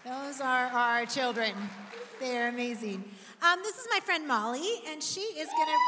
Those are our children. They are amazing. This is my friend Molly, and she is going to...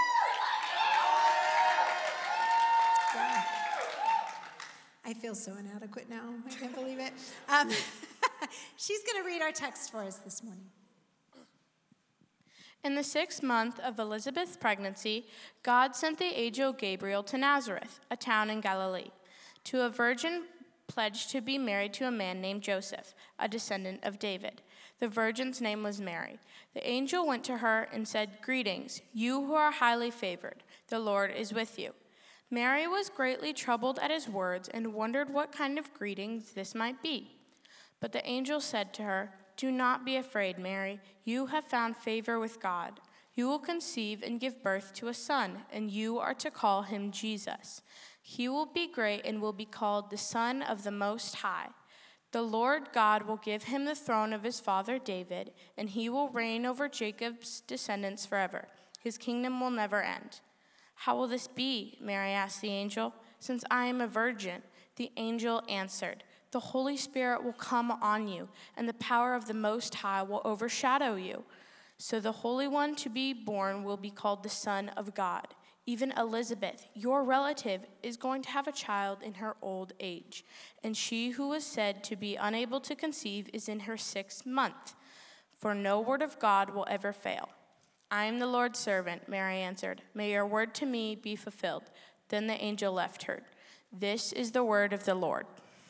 I feel so inadequate now. I can't believe it. She's going to read our text for us this morning. In the 6th month of Elizabeth's pregnancy, God sent the angel Gabriel to Nazareth, a town in Galilee, to a virgin pledged to be married to a man named Joseph, a descendant of David. The virgin's name was Mary. The angel went to her and said, "Greetings, you who are highly favored. The Lord is with you." Mary was greatly troubled at his words and wondered what kind of greetings this might be. But the angel said to her, "Do not be afraid, Mary. You have found favor with God. You will conceive and give birth to a son, and you are to call him Jesus. He will be great and will be called the Son of the Most High. The Lord God will give him the throne of his father David, and he will reign over Jacob's descendants forever. His kingdom will never end." "How will this be?" Mary asked the angel. "Since I am a virgin." The angel answered, "The Holy Spirit will come on you, and the power of the Most High will overshadow you. So the Holy One to be born will be called the Son of God. Even Elizabeth, your relative, is going to have a child in her old age, and she who was said to be unable to conceive is in her 6th month, for no word of God will ever fail." "I am the Lord's servant," Mary answered. "May your word to me be fulfilled." Then the angel left her. This is the word of the Lord.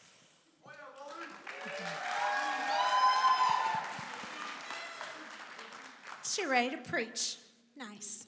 She's ready to preach. Nice.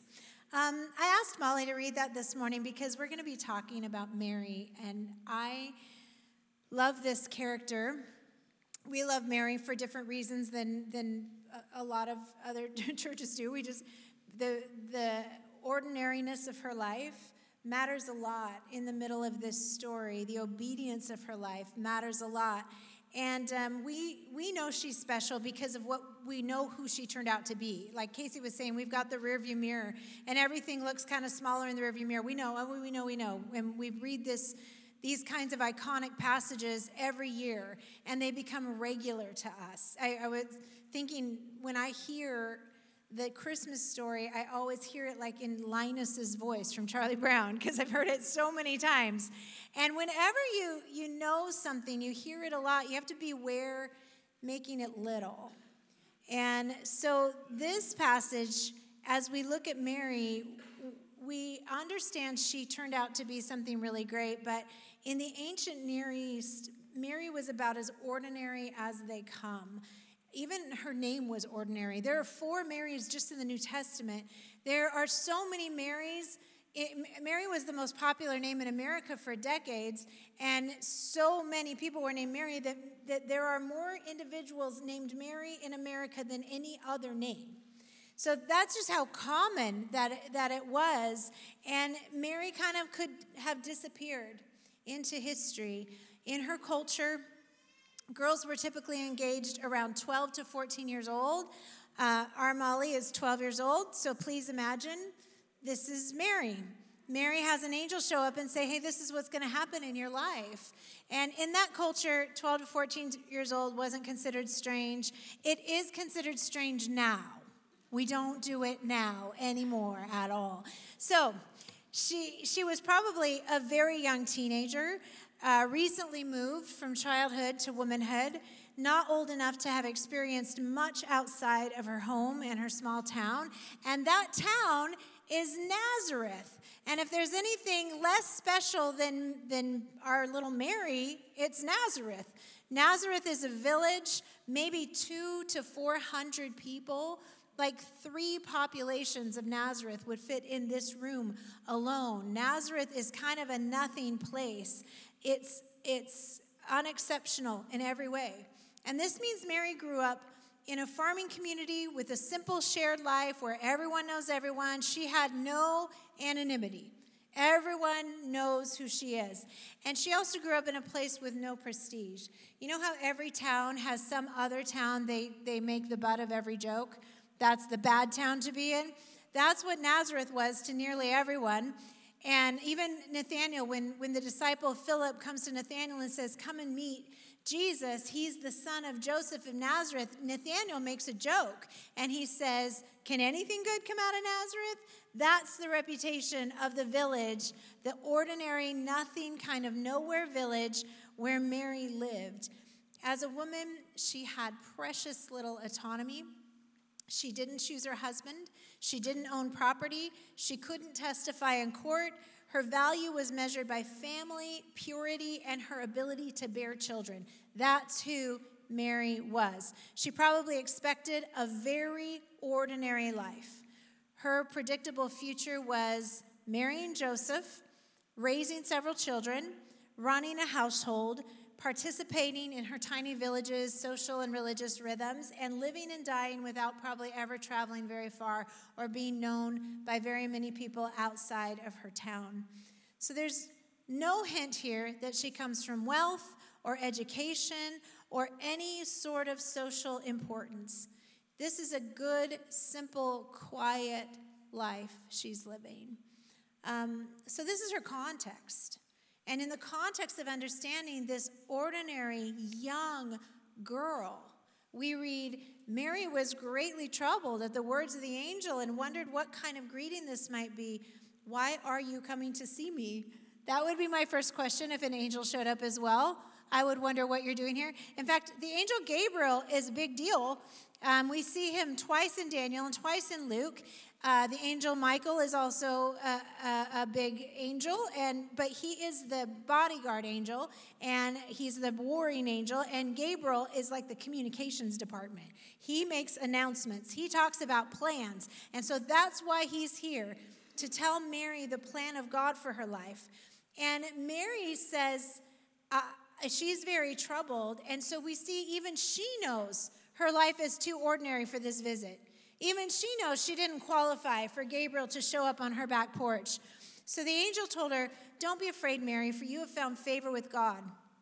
I asked Molly to read that this morning because we're going to be talking about Mary, and I love this character. We love Mary for different reasons than a lot of other churches do. We just, the ordinariness of her life matters a lot in the middle of this story. The obedience of her life matters a lot. And we know she's special because of what we know who she turned out to be. Like Casey was saying, we've got the rearview mirror, and everything looks kind of smaller in the rearview mirror. We know. And we read these kinds of iconic passages every year, and they become regular to us. I was thinking, when I hear the Christmas story, I always hear it like in Linus's voice from Charlie Brown, because I've heard it so many times. And whenever you know something, you hear it a lot, you have to beware making it little. And so this passage, as we look at Mary, we understand she turned out to be something really great, but in the ancient Near East, Mary was about as ordinary as they come. Even her name was ordinary. There are 4 Marys just in the New Testament. There are so many Marys. Mary was the most popular name in America for decades, and so many people were named Mary that there are more individuals named Mary in America than any other name. So that's just how common that it was, and Mary kind of could have disappeared into history. In her culture, girls were typically engaged around 12 to 14 years old. Our Molly is 12 years old, so please imagine this is Mary. Mary has an angel show up and say, "Hey, this is what's going to happen in your life." And in that culture, 12 to 14 years old wasn't considered strange. It is considered strange now. We don't do it now anymore at all. So she was probably a very young teenager, recently moved from childhood to womanhood, not old enough to have experienced much outside of her home and her small town. And that town is Nazareth. And if there's anything less special than our little Mary, it's Nazareth. Nazareth is a village, maybe 200 to 400 people. Like 3 populations of Nazareth would fit in this room alone. Nazareth is kind of a nothing place. It's unexceptional in every way. And this means Mary grew up in a farming community with a simple shared life where everyone knows everyone. She had no anonymity. Everyone knows who she is. And she also grew up in a place with no prestige. You know how every town has some other town they make the butt of every joke? That's the bad town to be in. That's what Nazareth was to nearly everyone. And even Nathanael, when the disciple Philip comes to Nathanael and says, "Come and meet Jesus, he's the son of Joseph of Nazareth. Nathanael makes a joke, and he says, can anything good come out of Nazareth? That's the reputation of the village, the ordinary, nothing, kind of nowhere village where Mary lived. As a woman, she had precious little autonomy. She didn't choose her husband. She didn't own property. She couldn't testify in court. Her value was measured by family, purity, and her ability to bear children. That's who Mary was. She probably expected a very ordinary life. Her predictable future was marrying Joseph, raising several children, running a household, participating in her tiny village's social and religious rhythms, and living and dying without probably ever traveling very far or being known by very many people outside of her town. So there's no hint here that she comes from wealth or education or any sort of social importance. This is a good, simple, quiet life she's living. So this is her context. And in the context of understanding this ordinary young girl, we read, Mary was greatly troubled at the words of the angel and wondered what kind of greeting this might be. Why are you coming to see me? That would be my first question if an angel showed up as well. I would wonder what you're doing here. In fact, the angel Gabriel is a big deal. We see him twice in Daniel and twice in Luke. The angel Michael is also a big angel, but he is the bodyguard angel, and he's the warring angel, and Gabriel is like the communications department. He makes announcements. He talks about plans, and so that's why he's here, to tell Mary the plan of God for her life. And Mary says she's very troubled, and so we see even she knows her life is too ordinary for this visit. Even she knows she didn't qualify for Gabriel to show up on her back porch. So the angel told her, don't be afraid, Mary, for you have found favor with God.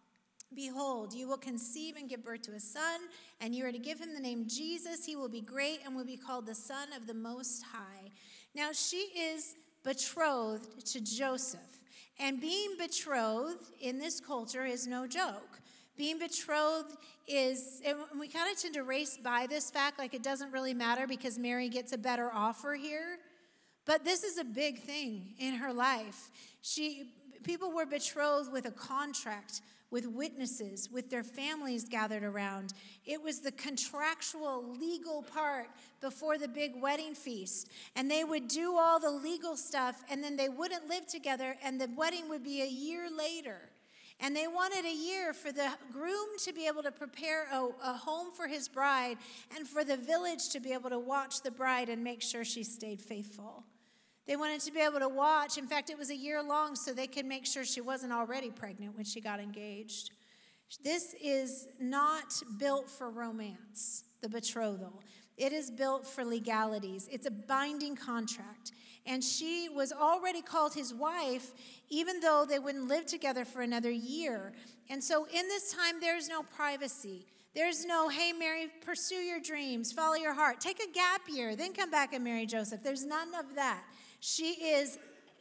Behold, you will conceive and give birth to a son, and you are to give him the name Jesus. He will be great and will be called the Son of the Most High. Now, she is betrothed to Joseph. And being betrothed in this culture is no joke. Being betrothed is, and we kind of tend to race by this fact like it doesn't really matter because Mary gets a better offer here. But this is a big thing in her life. People were betrothed with a contract, with witnesses, with their families gathered around. It was the contractual legal part before the big wedding feast. And they would do all the legal stuff, and then they wouldn't live together, and the wedding would be a year later. And they wanted a year for the groom to be able to prepare a home for his bride and for the village to be able to watch the bride and make sure she stayed faithful. They wanted to be able to watch. In fact, it was a year long so they could make sure she wasn't already pregnant when she got engaged. This is not built for romance, the betrothal. It is built for legalities. It's a binding contract. And she was already called his wife, even though they wouldn't live together for another year. And so in this time, there's no privacy. There's no, hey, Mary, pursue your dreams, follow your heart. Take a gap year, then come back and marry Joseph. There's none of that. She is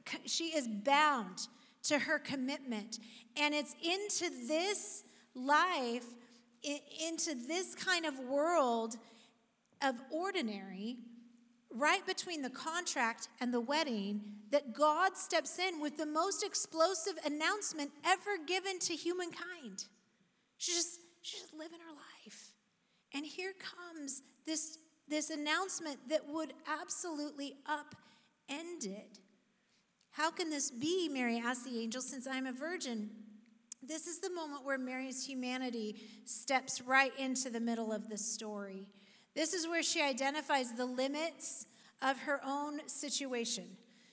bound to her commitment. And it's into this life, into this kind of world of ordinary, right between the contract and the wedding, that God steps in with the most explosive announcement ever given to humankind. She's just living her life. And here comes this announcement that would absolutely upend it. How can this be, Mary asked the angel, since I'm a virgin? This is the moment where Mary's humanity steps right into the middle of the story. This is where she identifies the limits of her own situation.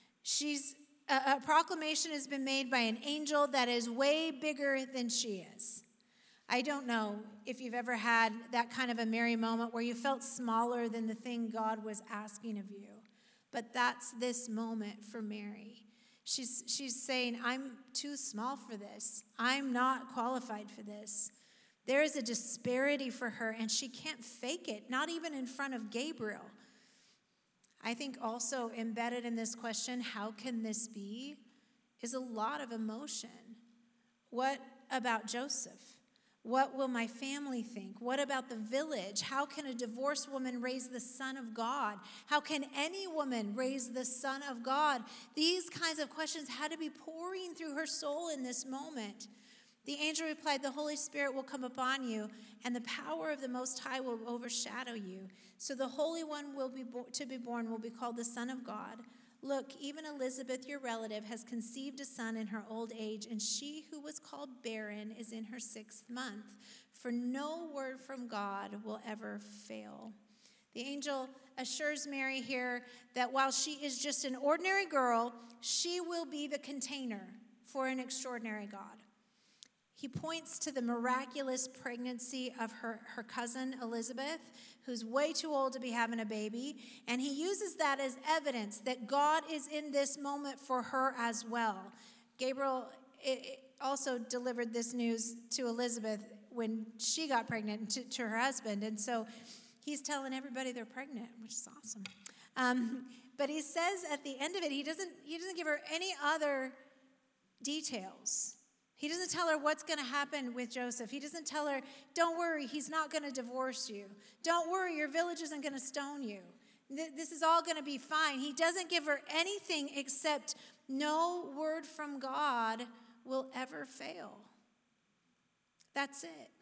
A proclamation has been made by an angel that is way bigger than she is. I don't know if you've ever had that kind of a Mary moment where you felt smaller than the thing God was asking of you. But that's this moment for Mary. She's saying, I'm too small for this. I'm not qualified for this. There is a disparity for her, and she can't fake it, not even in front of Gabriel. I think also embedded in this question, how can this be, is a lot of emotion. What about Joseph? What will my family think? What about the village? How can a divorced woman raise the Son of God? How can any woman raise the Son of God? These kinds of questions had to be pouring through her soul in this moment. The angel replied, the Holy Spirit will come upon you, and the power of the Most High will overshadow you. So the Holy One to be born will be called the Son of God. Look, even Elizabeth, your relative, has conceived a son in her old age, and she who was called barren is in her 6th month. For no word from God will ever fail. The angel assures Mary here that while she is just an ordinary girl, she will be the container for an extraordinary God. He points to the miraculous pregnancy of her cousin Elizabeth, who's way too old to be having a baby, and he uses that as evidence that God is in this moment for her as well. Gabriel also delivered this news to Elizabeth when she got pregnant to her husband, and so he's telling everybody they're pregnant, which is awesome. But he says at the end of it, he doesn't give her any other details. He doesn't tell her what's going to happen with Joseph. He doesn't tell her, don't worry, he's not going to divorce you. Don't worry, your village isn't going to stone you. This is all going to be fine. He doesn't give her anything except no word from God will ever fail. That's it.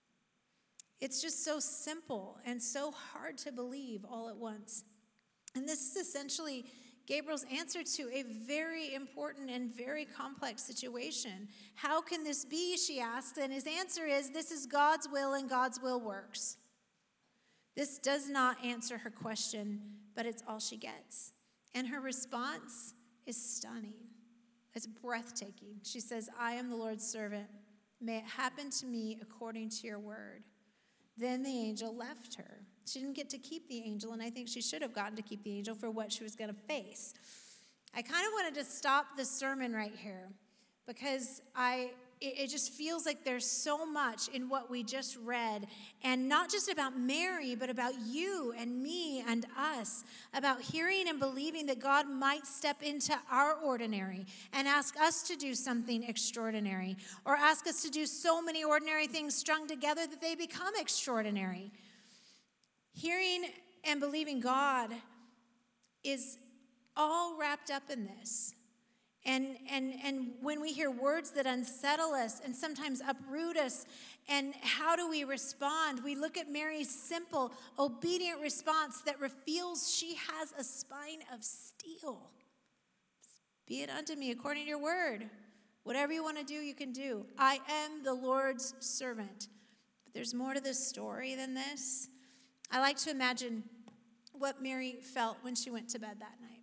It's just so simple and so hard to believe all at once. And this is essentially Gabriel's answer to a very important and very complex situation. How can this be, she asked, and his answer is, this is God's will and God's will works. This does not answer her question, but it's all she gets. And her response is stunning. It's breathtaking. She says, I am the Lord's servant. May it happen to me according to your word. Then the angel left her. She didn't get to keep the angel, and I think she should have gotten to keep the angel for what she was going to face. I kind of wanted to stop the sermon right here because it just feels like there's so much in what we just read, and not just about Mary, but about you and me and us, about hearing and believing that God might step into our ordinary and ask us to do something extraordinary, or ask us to do so many ordinary things strung together that they become extraordinary. Hearing and believing God is all wrapped up in this. And when we hear words that unsettle us and sometimes uproot us, and how do we respond? We look at Mary's simple, obedient response that reveals she has a spine of steel. Be it unto me according to your word. Whatever you want to do, you can do. I am the Lord's servant. But there's more to this story than this. I like to imagine what Mary felt when she went to bed that night.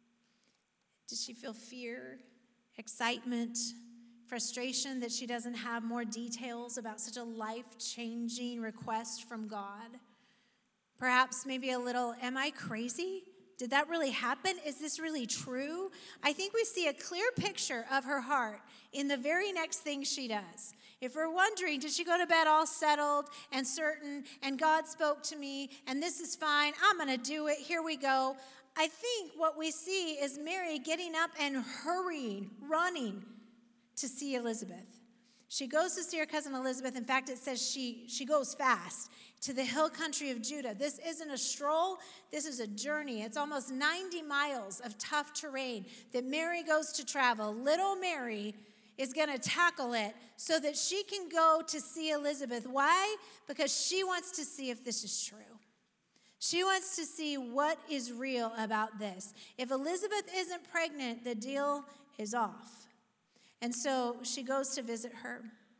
Did she feel fear, excitement, frustration that she doesn't have more details about such a life-changing request from God? Perhaps maybe a little, am I crazy? Did that really happen? Is this really true? I think we see a clear picture of her heart in the very next thing she does. If we're wondering, did she go to bed all settled and certain, and God spoke to me, and this is fine, I'm going to do it, here we go. I think what we see is Mary getting up and hurrying, running to see Elizabeth. She goes to see her cousin Elizabeth. In fact, it says she goes fast to the hill country of Judah. This isn't a stroll. This is a journey. It's almost 90 miles of tough terrain that Mary goes to travel. Little Mary is going to tackle it so that she can go to see Elizabeth. Why? Because she wants to see if this is true. She wants to see what is real about this. If Elizabeth isn't pregnant, the deal is off. And so she goes to visit her,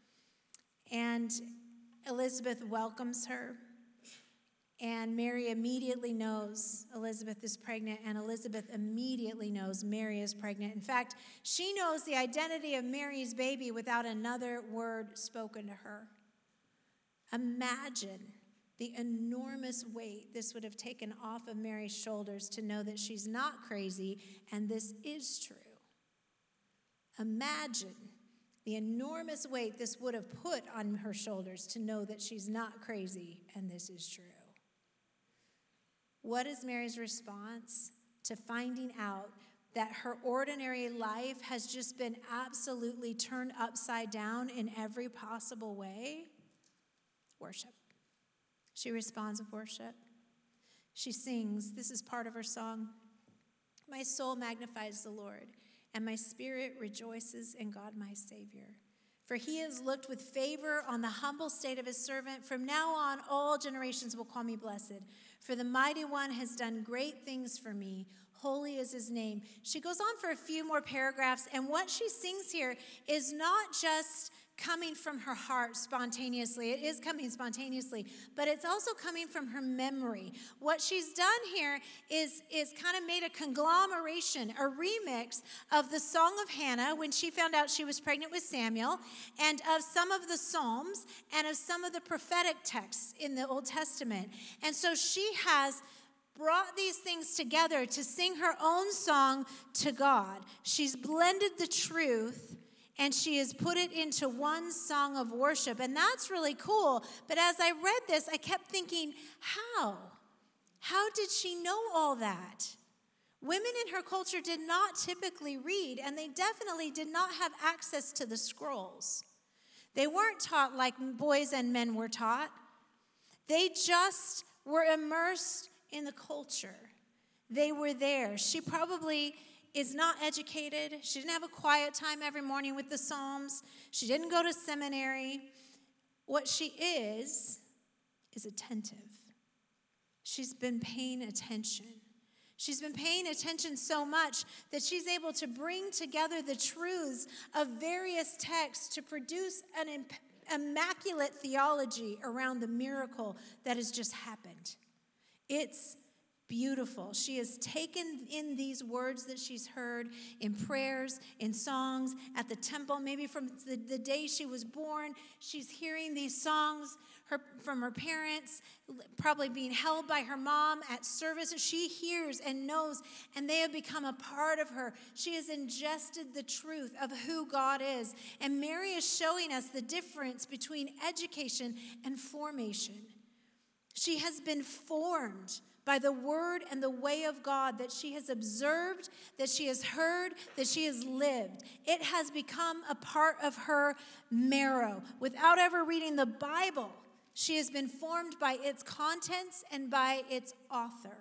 and Elizabeth welcomes her. And Mary immediately knows Elizabeth is pregnant, and Elizabeth immediately knows Mary is pregnant. In fact, she knows the identity of Mary's baby without another word spoken to her. Imagine the enormous weight this would have taken off of Mary's shoulders to know that she's not crazy and this is true. Imagine the enormous weight this would have put on her shoulders to know that she's not crazy and this is true. What is Mary's response to finding out that her ordinary life has just been absolutely turned upside down in every possible way? worship. She responds with worship. She sings. This is part of her song. My soul magnifies the Lord, and my spirit rejoices in God my Savior. For he has looked with favor on the humble state of his servant. From now on, all generations will call me blessed. For the mighty one has done great things for me. Holy is his name. She goes on for a few more paragraphs, and what she sings here is not just coming from her heart spontaneously. It is coming spontaneously, but it's also coming from her memory. What she's done here is kind of made a conglomeration, a remix of the Song of Hannah when she found out she was pregnant with Samuel, and of some of the Psalms, and of some of the prophetic texts in the Old Testament. And so she has brought these things together to sing her own song to God. She's blended the truth and she has put it into one song of worship. And that's really cool. But as I read this, I kept thinking, how? How did she know all that? Women in her culture did not typically read, and they definitely did not have access to the scrolls. They weren't taught like boys and men were taught. They just were immersed in the culture. They were there. She probably is not educated. She didn't have a quiet time every morning with the Psalms. She didn't go to seminary. What she is attentive. She's been paying attention. She's been paying attention so much that she's able to bring together the truths of various texts to produce an immaculate theology around the miracle that has just happened. It's beautiful. She has taken in these words that she's heard in prayers, in songs, at the temple, maybe from the day she was born. She's hearing these songs from her parents, probably being held by her mom at service. She hears and knows, and they have become a part of her. She has ingested the truth of who God is. And Mary is showing us the difference between education and formation. She has been formed by the word and the way of God that she has observed, that she has heard, that she has lived. It has become a part of her marrow. Without ever reading the Bible, she has been formed by its contents and by its author.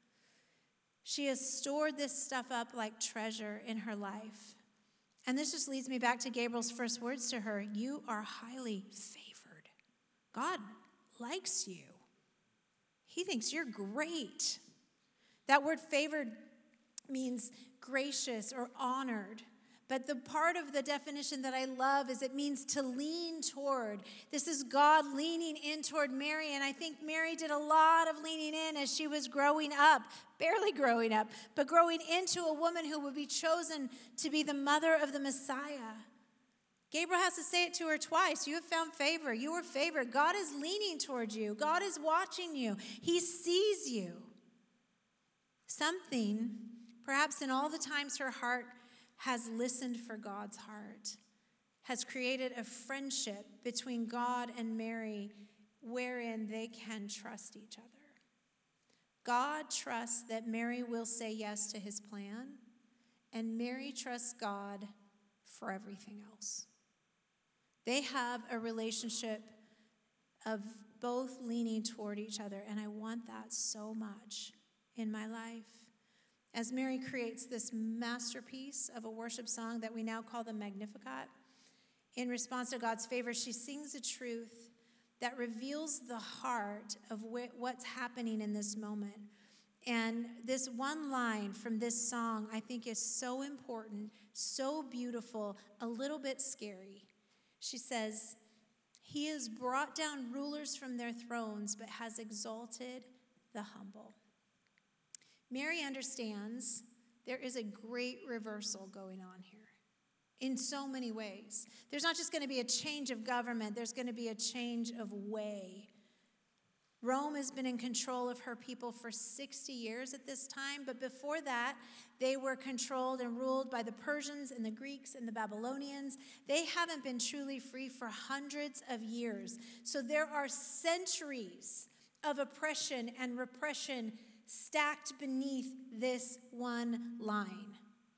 She has stored this stuff up like treasure in her life. And this just leads me back to Gabriel's first words to her. You are highly favored. God likes you. He thinks you're great. That word favored means gracious or honored. But the part of the definition that I love is it means to lean toward. This is God leaning in toward Mary. And I think Mary did a lot of leaning in as she was growing up, barely growing up, but growing into a woman who would be chosen to be the mother of the Messiah. Gabriel has to say it to her twice. You have found favor. You are favored. God is leaning toward you. God is watching you. He sees you. Something, perhaps in all the times her heart has listened for God's heart, has created a friendship between God and Mary wherein they can trust each other. God trusts that Mary will say yes to his plan, and Mary trusts God for everything else. They have a relationship of both leaning toward each other, and I want that so much in my life. As Mary creates this masterpiece of a worship song that we now call the Magnificat, in response to God's favor, she sings a truth that reveals the heart of what's happening in this moment. And this one line from this song, I think, is so important, so beautiful, a little bit scary. She says, he has brought down rulers from their thrones, but has exalted the humble. Mary understands there is a great reversal going on here in so many ways. There's not just going to be a change of government, there's going to be a change of way. Rome has been in control of her people for 60 years at this time, but before that, they were controlled and ruled by the Persians and the Greeks and the Babylonians. They haven't been truly free for hundreds of years. So there are centuries of oppression and repression stacked beneath this one line.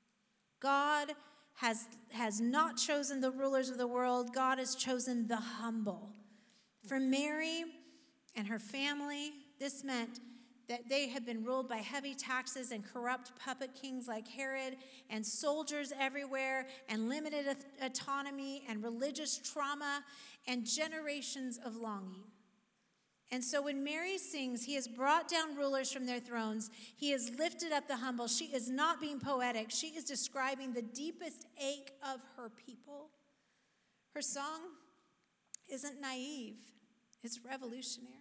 God has not chosen the rulers of the world. God has chosen the humble. For Mary and her family, this meant that they had been ruled by heavy taxes and corrupt puppet kings like Herod, and soldiers everywhere, and limited autonomy, and religious trauma, and generations of longing. And so when Mary sings, he has brought down rulers from their thrones, he has lifted up the humble, she is not being poetic, she is describing the deepest ache of her people. Her song isn't naive, it's revolutionary.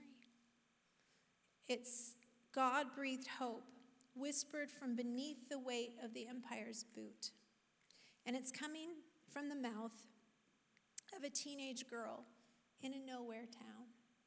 It's God-breathed hope, whispered from beneath the weight of the empire's boot. And it's coming from the mouth of a teenage girl in a nowhere town.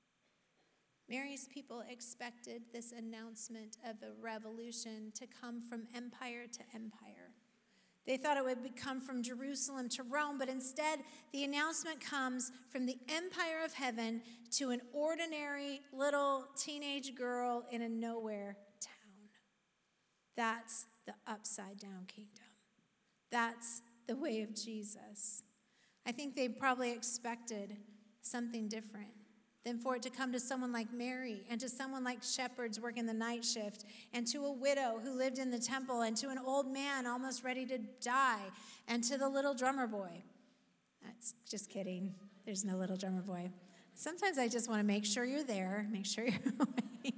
Mary's people expected this announcement of a revolution to come from empire to empire. They thought it would come from Jerusalem to Rome, but instead the announcement comes from the empire of heaven to an ordinary little teenage girl in a nowhere town. That's the upside down kingdom. That's the way of Jesus. I think they probably expected something different than for it to come to someone like Mary and to someone like shepherds working the night shift and to a widow who lived in the temple and to an old man almost ready to die and to the little drummer boy. That's just kidding. There's no little drummer boy. Sometimes I just want to make sure you're there, make sure you're awake.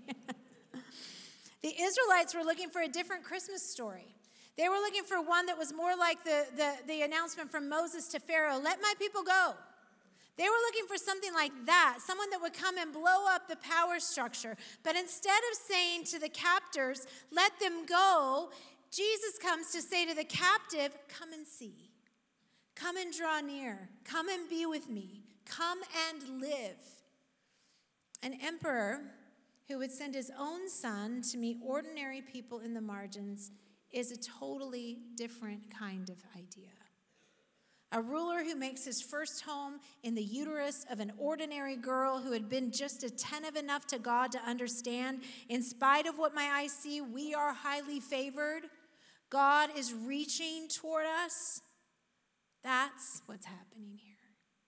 The Israelites were looking for a different Christmas story. They were looking for one that was more like the announcement from Moses to Pharaoh, let my people go. They were looking for something like that, someone that would come and blow up the power structure. But instead of saying to the captors, let them go, Jesus comes to say to the captive, come and see. Come and draw near. Come and be with me. Come and live. An emperor who would send his own son to meet ordinary people in the margins is a totally different kind of idea. A ruler who makes his first home in the uterus of an ordinary girl who had been just attentive enough to God to understand, in spite of what my eyes see, we are highly favored. God is reaching toward us. That's what's happening here.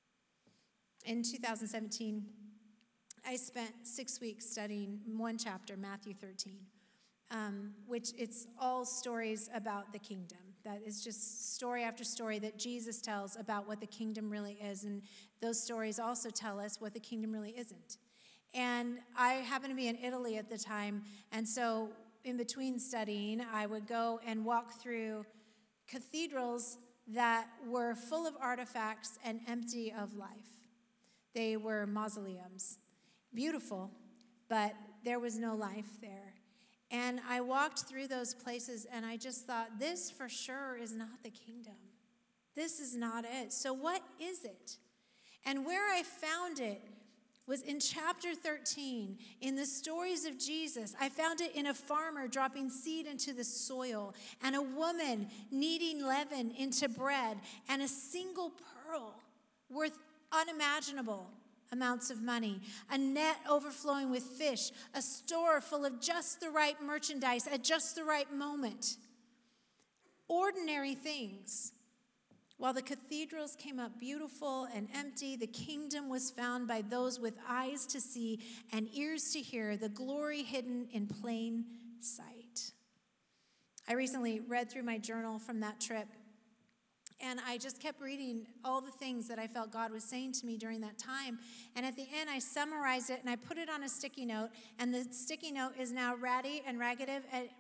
In 2017, I spent 6 weeks studying one chapter, Matthew 13, which it's all stories about the kingdom. That is just story after story that Jesus tells about what the kingdom really is. And those stories also tell us what the kingdom really isn't. And I happened to be in Italy at the time. And so in between studying, I would go and walk through cathedrals that were full of artifacts and empty of life. They were mausoleums. Beautiful, but there was no life there. And I walked through those places and I just thought, this for sure is not the kingdom. This is not it. So what is it? And where I found it was in chapter 13, in the stories of Jesus. I found it in a farmer dropping seed into the soil, and a woman kneading leaven into bread, and a single pearl worth unimaginable amounts of money, a net overflowing with fish, a store full of just the right merchandise at just the right moment. Ordinary things. While the cathedrals came up beautiful and empty, the kingdom was found by those with eyes to see and ears to hear, the glory hidden in plain sight. I recently read through my journal from that trip, and I just kept reading all the things that I felt God was saying to me during that time. And at the end, I summarized it, and I put it on a sticky note. And the sticky note is now ratty and raggedy,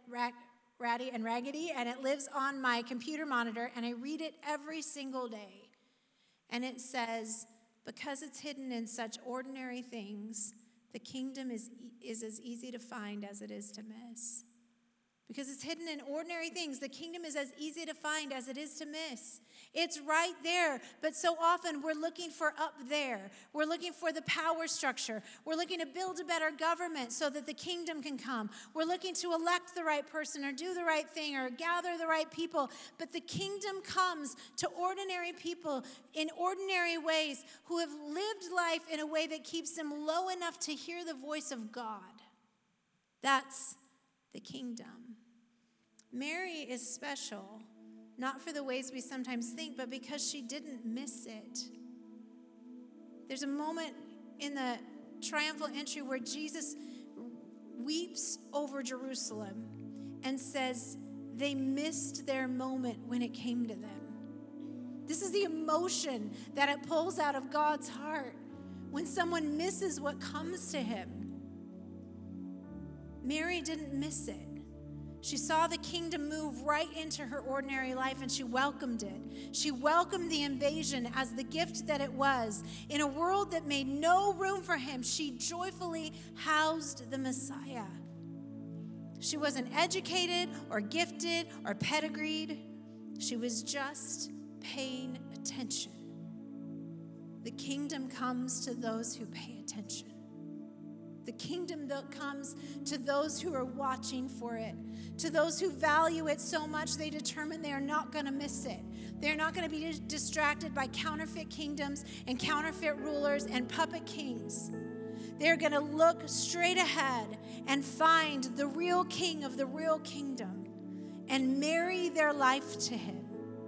and it lives on my computer monitor, and I read it every single day. And it says, because it's hidden in such ordinary things, the kingdom is as easy to find as it is to miss. Because it's hidden in ordinary things, the kingdom is as easy to find as it is to miss. It's right there, but so often we're looking for up there. We're looking for the power structure. We're looking to build a better government so that the kingdom can come. We're looking to elect the right person or do the right thing or gather the right people. But the kingdom comes to ordinary people in ordinary ways who have lived life in a way that keeps them low enough to hear the voice of God. That's the kingdom. Mary is special, not for the ways we sometimes think, but because she didn't miss it. There's a moment in the triumphal entry where Jesus weeps over Jerusalem and says they missed their moment when it came to them. This is the emotion that it pulls out of God's heart when someone misses what comes to him. Mary didn't miss it. She saw the kingdom move right into her ordinary life, and she welcomed it. She welcomed the invasion as the gift that it was. In a world that made no room for him, she joyfully housed the Messiah. She wasn't educated or gifted or pedigreed. She was just paying attention. The kingdom comes to those who pay attention. The kingdom that comes to those who are watching for it, to those who value it so much they determine they are not going to miss it. They're not going to be distracted by counterfeit kingdoms and counterfeit rulers and puppet kings. They're going to look straight ahead and find the real king of the real kingdom and marry their life to him.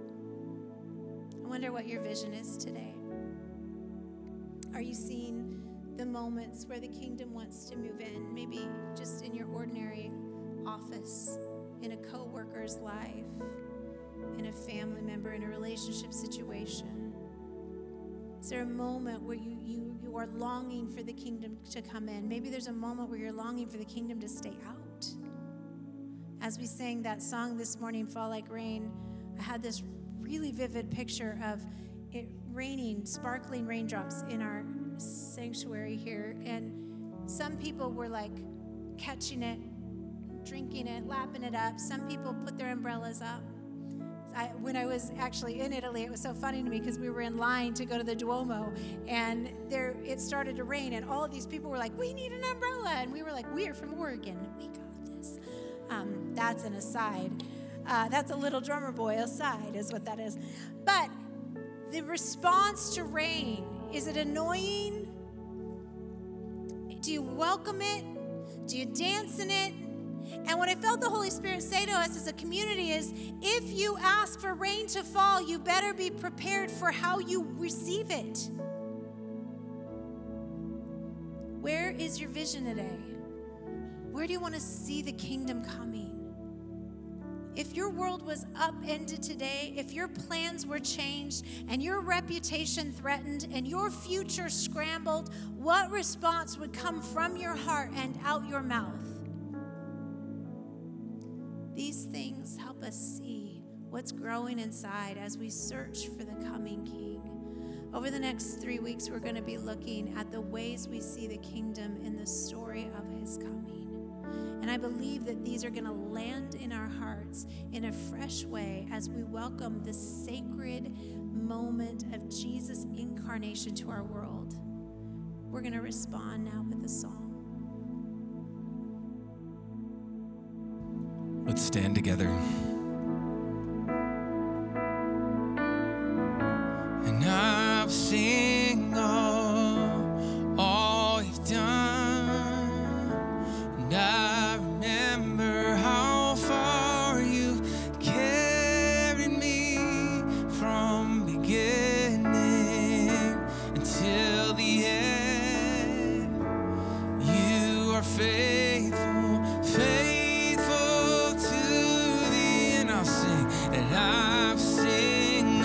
I wonder what your vision is today. Are you seeing the moments where the kingdom wants to move in, maybe just in your ordinary office, in a co-worker's life, in a family member, in a relationship situation? Is there a moment where you are longing for the kingdom to come in? Maybe there's a moment where you're longing for the kingdom to stay out. As we sang that song this morning, Fall Like Rain, I had this really vivid picture of it raining, sparkling raindrops in our sanctuary here, and some people were like catching it, drinking it, lapping it up. Some people put their umbrellas up. When I was actually in Italy, it was so funny to me because we were in line to go to the Duomo, and it started to rain, and all of these people were like, we need an umbrella, and we were like, we are from Oregon, we got this. That's an aside. That's a little drummer boy aside is what that is. But the response to rain, is it annoying? Do you welcome it? Do you dance in it? And what I felt the Holy Spirit say to us as a community is, if you ask for rain to fall, you better be prepared for how you receive it. Where is your vision today? Where do you want to see the kingdom coming? If your world was upended today, if your plans were changed and your reputation threatened and your future scrambled, what response would come from your heart and out your mouth? These things help us see what's growing inside as we search for the coming King. Over the next 3 weeks, we're going to be looking at the ways we see the kingdom in the story of his coming. And I believe that these are going to land in our hearts in a fresh way as we welcome the sacred moment of Jesus' incarnation to our world. We're going to respond now with a song. Let's stand together. And I'll sing all you've done. And I remember how far you've carried me from beginning until the end. You are faithful, faithful to the end. I'll sing, and I'll sing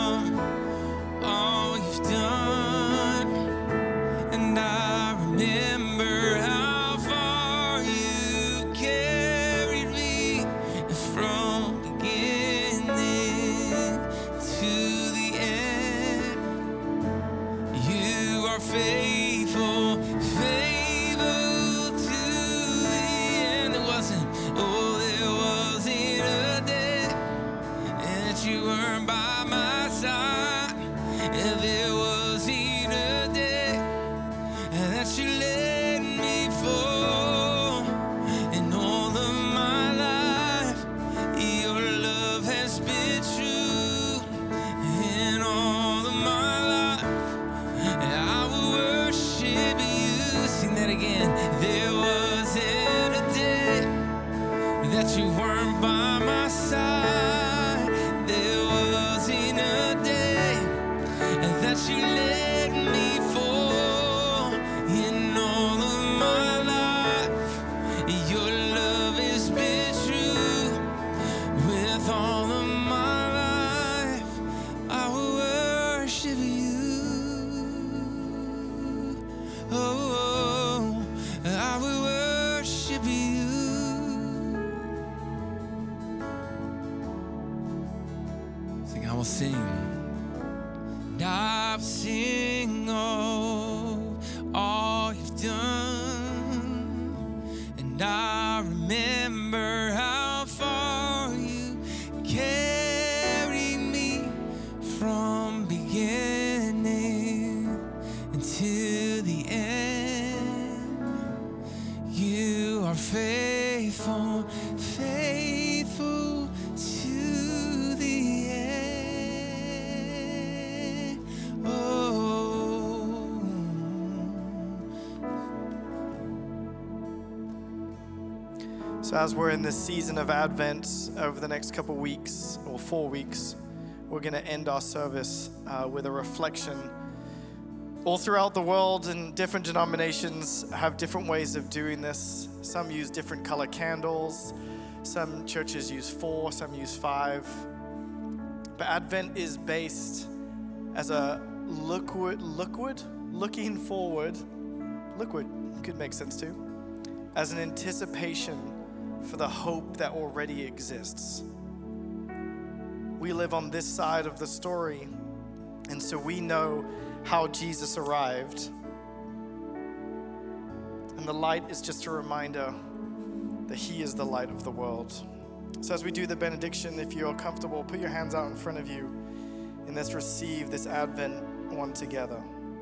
all you've done. And I remember how far you carried me from beginning to the end. You are faithful, faithful to sing. And I'll sing all you've done. And I remember how far you carried me from beginning until the end. You are faithful, faithful to the end. Oh. So as we're in this season of Advent, over the next couple weeks, or 4 weeks, we're going to end our service with a reflection. All throughout the world, and different denominations have different ways of doing this. Some use different color candles. Some churches use 4, some use 5. But Advent is based as a looking forward, liquid could make sense too, as an anticipation for the hope that already exists. We live on this side of the story, and so we know how Jesus arrived. And the light is just a reminder that he is the light of the world. So as we do the benediction, if you're comfortable, put your hands out in front of you, and let's receive this Advent one together.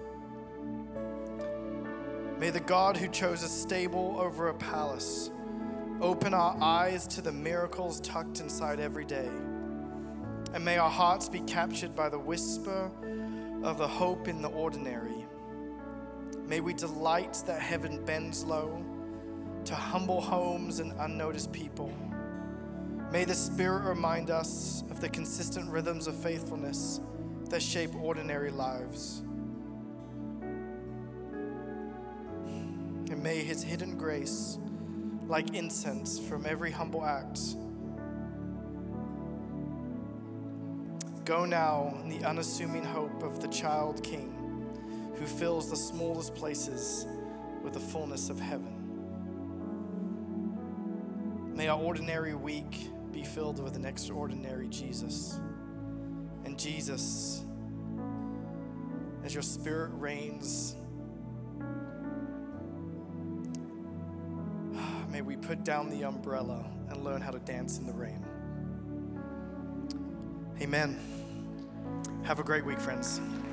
May the God who chose a stable over a palace open our eyes to the miracles tucked inside every day. And may our hearts be captured by the whisper of the hope in the ordinary. May we delight that heaven bends low to humble homes and unnoticed people. May the Spirit remind us of the consistent rhythms of faithfulness that shape ordinary lives. And may his hidden grace, like incense from every humble act, go now in the unassuming hope of the child King who fills the smallest places with the fullness of heaven. May our ordinary week be filled with an extraordinary Jesus. And Jesus, as your Spirit reigns, may we put down the umbrella and learn how to dance in the rain. Amen. Have a great week, friends.